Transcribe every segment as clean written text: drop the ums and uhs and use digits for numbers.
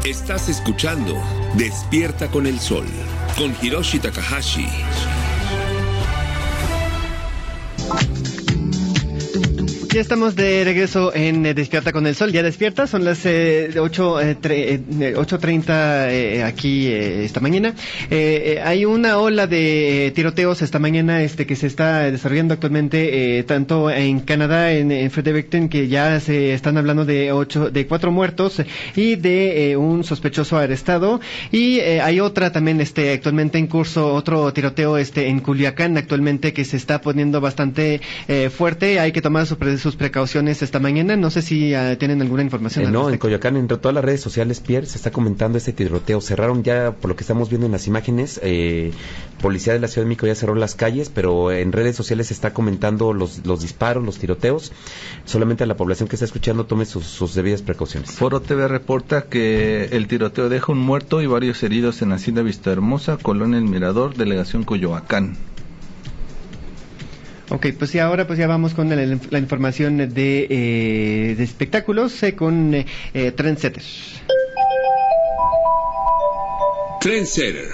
Estás escuchando Despierta con el Sol, con Hiroshi Takahashi. Ya estamos de regreso en Despierta con el Sol. Ya despierta, son las 8:30 aquí esta mañana. Hay una ola de tiroteos esta mañana que se está desarrollando actualmente tanto en Canadá, en Fredericton, que ya se están hablando de 4 muertos y de un sospechoso arrestado. Y hay otra también actualmente en curso, otro tiroteo en Culiacán actualmente, que se está poniendo bastante fuerte. Hay que tomar sus precauciones esta mañana. No sé si tienen alguna información. No, en Coyoacán, entre todas las redes sociales, Pierre, se está comentando este tiroteo. Cerraron ya, por lo que estamos viendo en las imágenes, policía de la Ciudad de México ya cerró las calles, pero en redes sociales se está comentando los disparos, los tiroteos. Solamente a la población que está escuchando tome sus debidas precauciones. Foro TV reporta que el tiroteo deja un muerto y varios heridos en Hacienda Vistahermosa, Colonia El Mirador, Delegación Coyoacán. Ok, pues sí, ahora pues ya vamos con la información de espectáculos con Trendsetter. Trendsetter.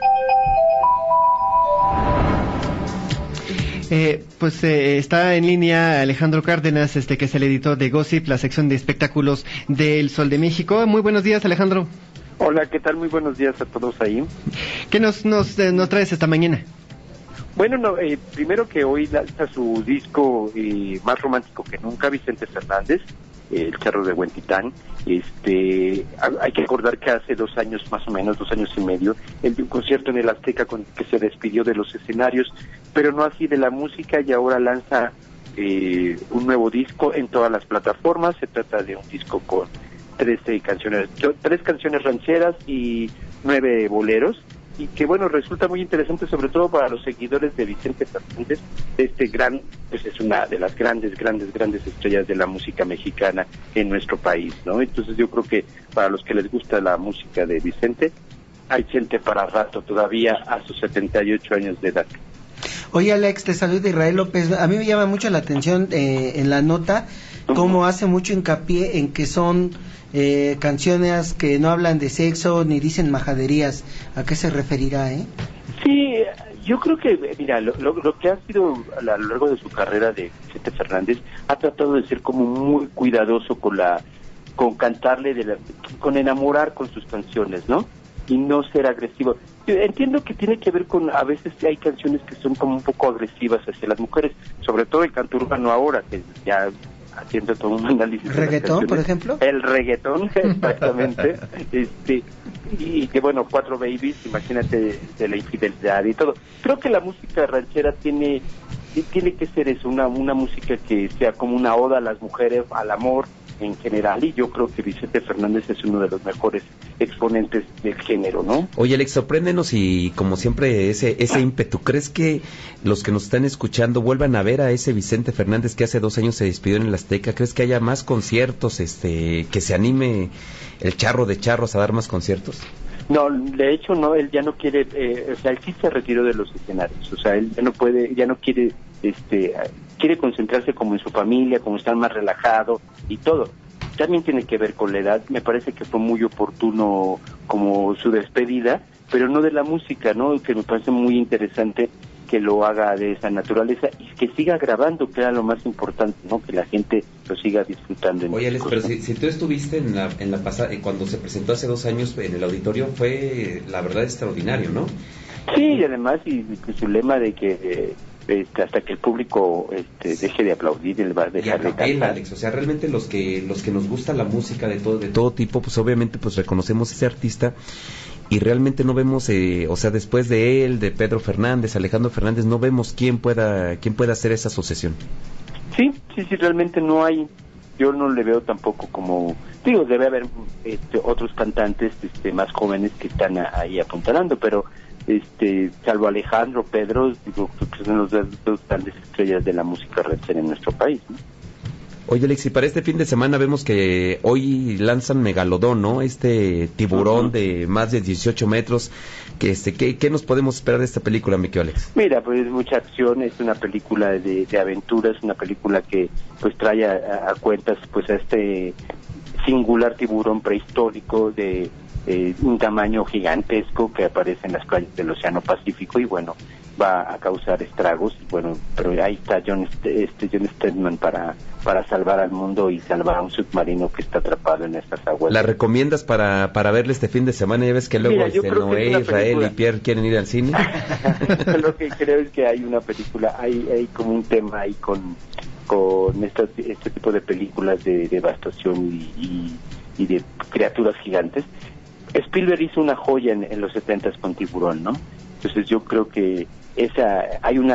Está en línea Alejandro Cárdenas, que es el editor de Gossip, la sección de espectáculos del Sol de México. Muy buenos días, Alejandro. Hola, ¿qué tal? Muy buenos días a todos ahí. ¿Qué nos traes esta mañana? Bueno, primero que hoy lanza su disco más romántico que nunca, Vicente Fernández, El Charro de Huentitán. Hay que recordar que hace 2 años, más o menos, 2 años y medio, él dio un concierto en el Azteca con que se despidió de los escenarios, pero no así de la música, y ahora lanza un nuevo disco en todas las plataformas. Se trata de un disco con 3 canciones rancheras y 9 boleros, y que bueno, resulta muy interesante, sobre todo para los seguidores de Vicente Fernández, pues es una de las grandes estrellas de la música mexicana en nuestro país, ¿no? Entonces yo creo que para los que les gusta la música de Vicente, hay gente para rato todavía a sus 78 años de edad. Oye, Alex, te saluda Israel López. A mí me llama mucho la atención en la nota cómo hace mucho hincapié en que son canciones que no hablan de sexo ni dicen majaderías. ¿A qué se referirá, Sí, yo creo que, mira, lo que ha sido a lo largo de su carrera de Vicente Fernández, ha tratado de ser como muy cuidadoso con cantarle, con enamorar con sus canciones, ¿no? Y no ser agresivo. Yo entiendo que tiene que ver con, a veces hay canciones que son como un poco agresivas hacia las mujeres, sobre todo el canto urbano ahora, que ya haciendo todo un análisis. ¿Reggaetón, por ejemplo? El reggaetón, exactamente. Y que bueno, 4 babies, imagínate, de la infidelidad y todo. Creo que la música ranchera tiene que ser eso, una música que sea como una oda a las mujeres, al amor en general, y yo creo que Vicente Fernández es uno de los mejores exponentes del género, ¿no? Oye, Alex, sorpréndenos, y como siempre ese ímpetu, ¿crees que los que nos están escuchando vuelvan a ver a ese Vicente Fernández que hace 2 años se despidió en el Azteca? ¿Crees que haya más conciertos, que se anime el Charro de Charros a dar más conciertos? No, de hecho no, él ya no quiere, él sí se retiró de los escenarios, él ya no quiere, quiere concentrarse como en su familia, como estar más relajado y todo. También tiene que ver con la edad. Me parece que fue muy oportuno como su despedida, pero no de la música, ¿no? Que me parece muy interesante que lo haga de esa naturaleza y que siga grabando, que era lo más importante, ¿no? Que la gente lo siga disfrutando. Oye, Alex, pero si tú estuviste en la pasada, cuando se presentó hace 2 años en el auditorio, fue la verdad extraordinario, ¿no? Sí, y además y su lema de que hasta que el público deje de aplaudir, él va a dejar de cantar. Alex, realmente los que nos gusta la música de todo tipo, pues obviamente pues reconocemos a ese artista, y realmente no vemos, después de él, de Pedro Fernández, Alejandro Fernández, no vemos quién pueda hacer esa asociación. Sí, realmente no hay. Yo no le veo tampoco como, debe haber otros cantantes más jóvenes que están ahí apuntalando, pero salvo Alejandro, Pedro, que son los 2 grandes estrellas de la música ranchera en nuestro país, ¿no? Oye, Alex, y para este fin de semana vemos que hoy lanzan Megalodón, ¿no? Tiburón de más de 18 metros. ¿Qué nos podemos esperar de esta película, mi querido Alex? Mira, pues mucha acción, es una película de aventuras, una película que pues trae a cuentas pues a este singular tiburón prehistórico de un tamaño gigantesco que aparece en las playas del Océano Pacífico y bueno, va a causar estragos. Bueno, pero ahí está John Stedman para salvar al mundo y salvar a un submarino que está atrapado en estas aguas. ¿La recomiendas para verle este fin de semana? Ya ves que luego Noé, Israel y Pierre quieren ir al cine. Lo que creo es que hay una película, hay como un tema ahí con este tipo de películas de devastación y de criaturas gigantes. Spielberg hizo una joya en los 70s con Tiburón, ¿no? Entonces yo creo que es una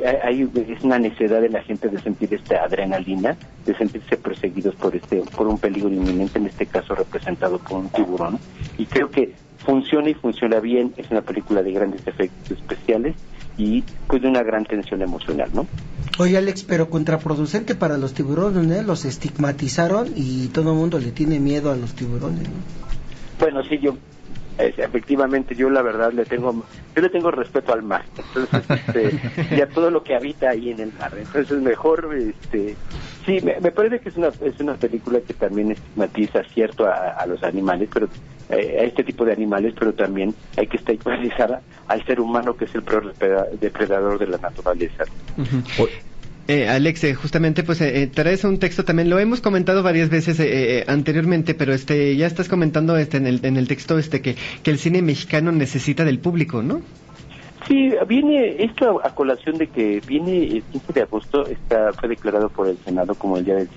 necesidad de la gente de sentir esta adrenalina, de sentirse perseguidos por un peligro inminente, en este caso representado por un tiburón, y creo que funciona bien. Es una película de grandes efectos especiales y pues de una gran tensión emocional, ¿no? Oye, Alex, pero contraproducente para los tiburones, ¿no? Los estigmatizaron y todo el mundo le tiene miedo a los tiburones, ¿no? Bueno, sí, efectivamente, yo la verdad le tengo respeto al mar, entonces y a todo lo que habita ahí en el mar, entonces mejor, sí, me parece que es una película que también estigmatiza, cierto, a los animales, pero a este tipo de animales, pero también hay que estigmatizar al ser humano, que es el peor depredador de la naturaleza. Uh-huh. Alex, justamente pues traes un texto también, lo hemos comentado varias veces anteriormente, pero ya estás comentando en el texto que el cine mexicano necesita del público, ¿no? Sí, viene esto a colación de que viene el 15 de agosto, fue declarado por el Senado como el Día del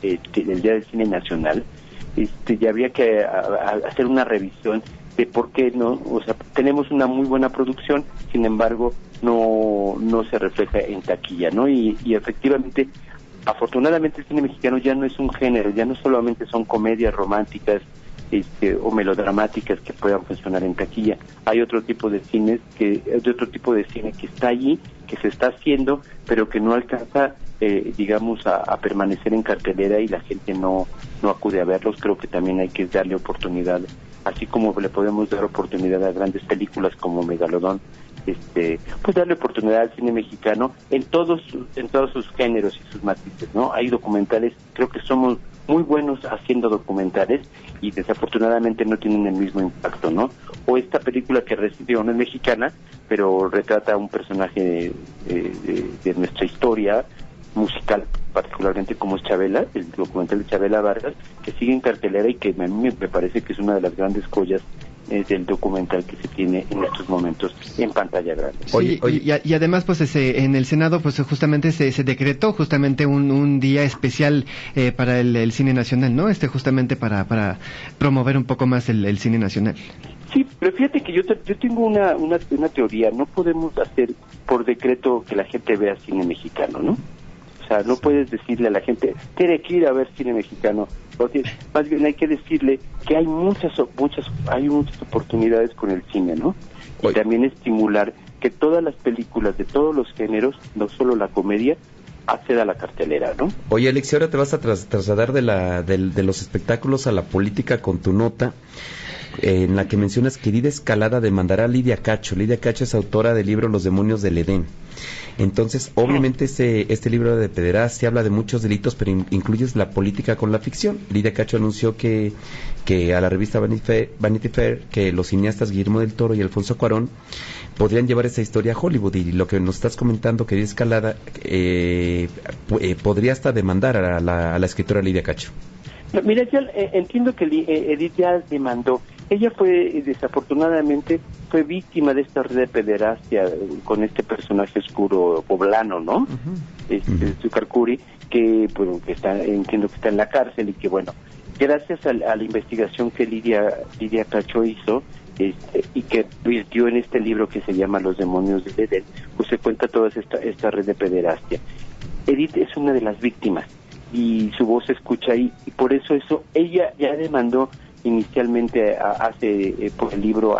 Cine Nacional. Ya había que hacer una revisión de por qué no, o sea, tenemos una muy buena producción, sin embargo no se refleja en taquilla, ¿no? Y efectivamente, afortunadamente el cine mexicano ya no es un género, ya no solamente son comedias románticas o melodramáticas que puedan funcionar en taquilla. Hay otro tipo de cine que está allí, que se está haciendo, pero que no alcanza digamos a permanecer en cartelera y la gente no acude a verlos. Creo que también hay que darle oportunidad, así como le podemos dar oportunidad a grandes películas como Megalodón, pues darle oportunidad al cine mexicano en todos sus géneros y sus matices, ¿no? Hay documentales, creo que somos muy buenos haciendo documentales y desafortunadamente no tienen el mismo impacto, ¿no? O esta película que recibió, no es mexicana, pero retrata a un personaje de nuestra historia musical, particularmente como es Chabela, el documental de Chabela Vargas, que sigue en cartelera y que a mí me parece que es una de las grandes joyas del documental que se tiene en estos momentos en pantalla grande. Oye. Y además pues en el Senado pues justamente se decretó justamente un día especial para el cine nacional, ¿no? Justamente para promover un poco más el cine nacional. Sí, pero fíjate que yo tengo una teoría. No podemos hacer por decreto que la gente vea cine mexicano, ¿no? O sea, no puedes decirle a la gente, tiene que ir a ver cine mexicano. Más bien hay que decirle que hay muchas oportunidades con el cine, ¿no? Y también estimular que todas las películas de todos los géneros, no solo la comedia, acceda a la cartelera, ¿no? Oye, Alex, ahora te vas a trasladar de los espectáculos a la política con tu nota, en la que mencionas que Edith Escalada demandará a Lidia Cacho. Lidia Cacho es autora del libro Los demonios del Edén. Entonces, obviamente este libro de pederastia habla de muchos delitos, pero incluyes la política con la ficción. Lidia Cacho anunció que a la revista Vanity Fair que los cineastas Guillermo del Toro y Alfonso Cuarón podrían llevar esa historia a Hollywood, y lo que nos estás comentando, que Edith Escalada podría hasta demandar a la escritora Lidia Cacho. No, mira, ya entiendo que Edith ya demandó. Ella desafortunadamente fue víctima de esta red de pederastia con este personaje oscuro poblano, ¿no? Uh-huh. Zucarcuri, que entiendo que está en la cárcel, y que bueno, gracias a la investigación que Lidia Cacho hizo, y que virtió en este libro que se llama Los demonios del Edén, pues se cuenta toda esta red de pederastia. Edith es una de las víctimas y su voz se escucha ahí, y por eso ella ya demandó inicialmente por el libro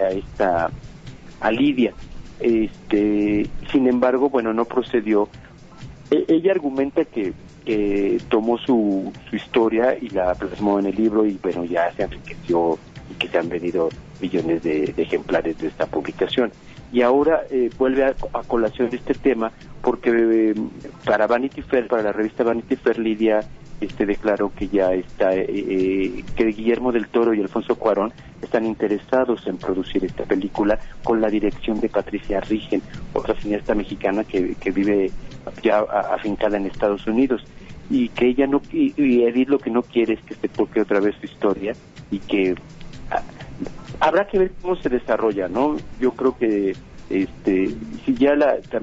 a Lidia. Sin embargo, bueno, no procedió. Ella argumenta que tomó su historia y la plasmó en el libro, y bueno, ya se enriqueció y que se han vendido millones de ejemplares de esta publicación. Y ahora vuelve a colación este tema porque para Vanity Fair, para la revista Vanity Fair, Lidia declaró que ya está, que Guillermo del Toro y Alfonso Cuarón están interesados en producir esta película con la dirección de Patricia Rigen, otra cineasta mexicana que vive ya afincada en Estados Unidos, y que ella no, y Edith lo que no quiere es que se toque otra vez su historia, y que habrá que ver cómo se desarrolla, ¿no? Yo creo que si ya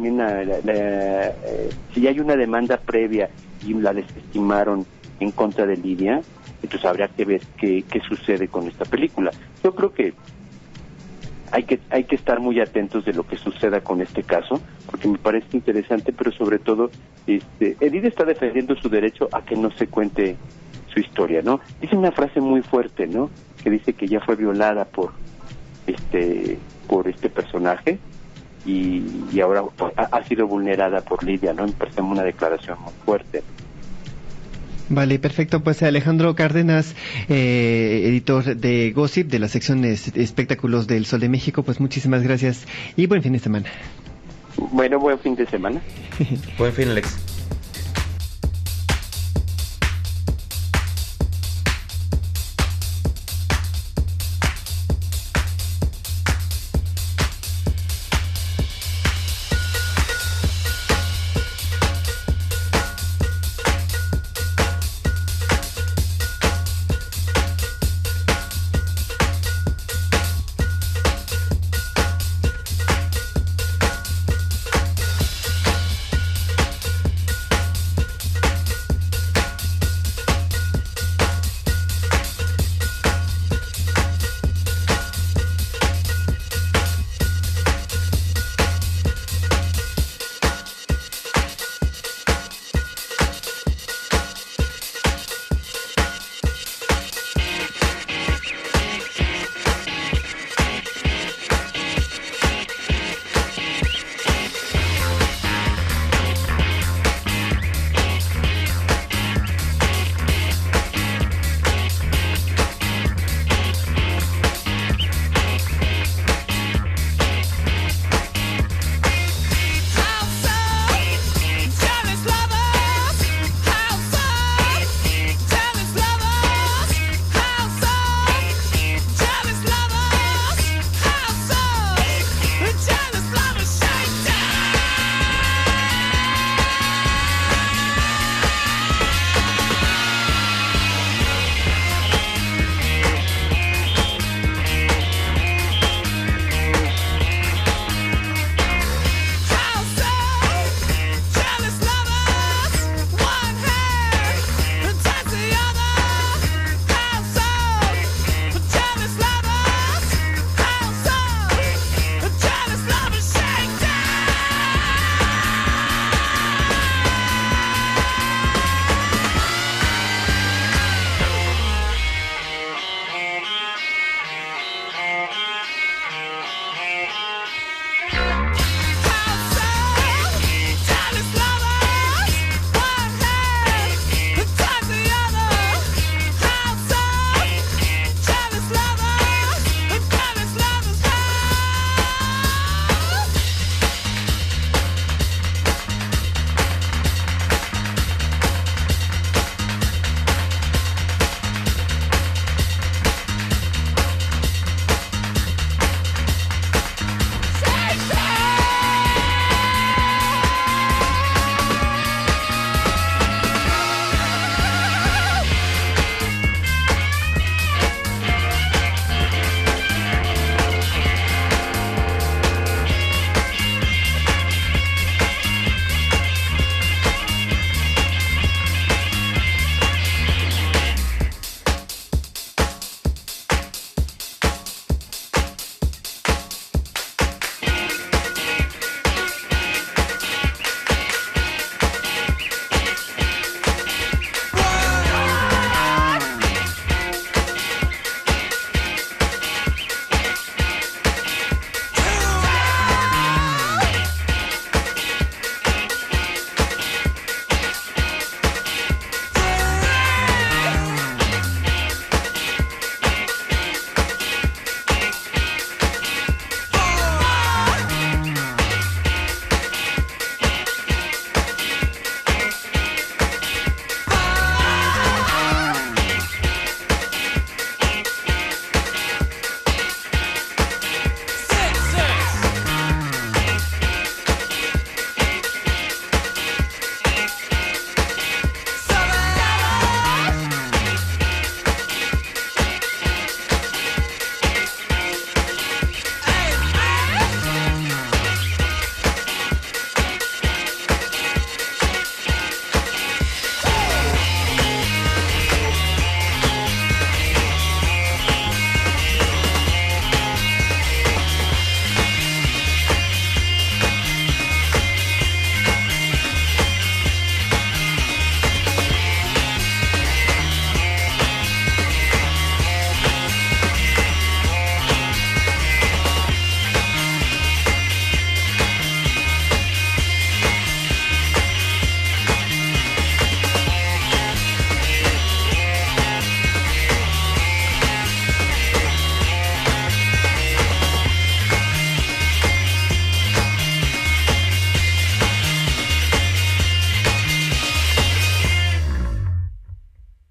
si ya hay una demanda previa y la desestimaron en contra de Lidia, entonces habría que ver qué sucede con esta película. Yo creo que hay que estar muy atentos de lo que suceda con este caso, porque me parece interesante, pero sobre todo Edith está defendiendo su derecho a que no se cuente su historia, ¿no? Dice una frase muy fuerte, ¿no? Que dice que ya fue violada por este personaje y ahora ha sido vulnerada por Lidia, ¿no? Me parece una declaración muy fuerte. Vale, perfecto. Pues Alejandro Cárdenas, editor de Gossip, de la sección de espectáculos del Sol de México, pues muchísimas gracias y buen fin de semana. Bueno, buen fin de semana. Buen fin, Alex.